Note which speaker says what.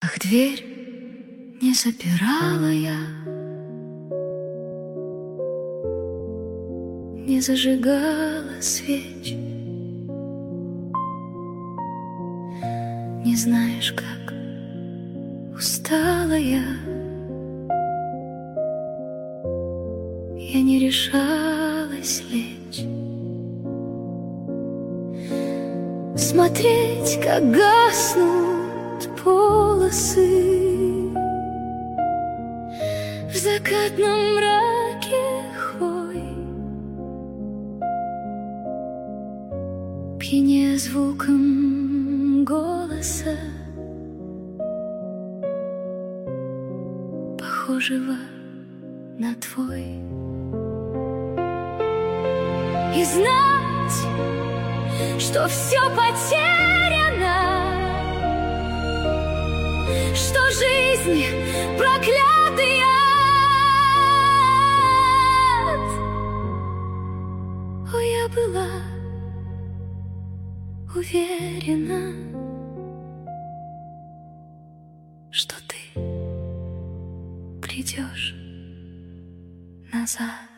Speaker 1: Ах, дверь не запирала я, не зажигала свеч. Не знаешь, как устала я не решалась лечь. Смотреть, как гаснут полосы в закатном мраке хвой, пьянее звуком голоса, похожего на твой. И знать, что все потеряно, что жизнь проклятый ад. О, я была уверена, что ты придешь назад.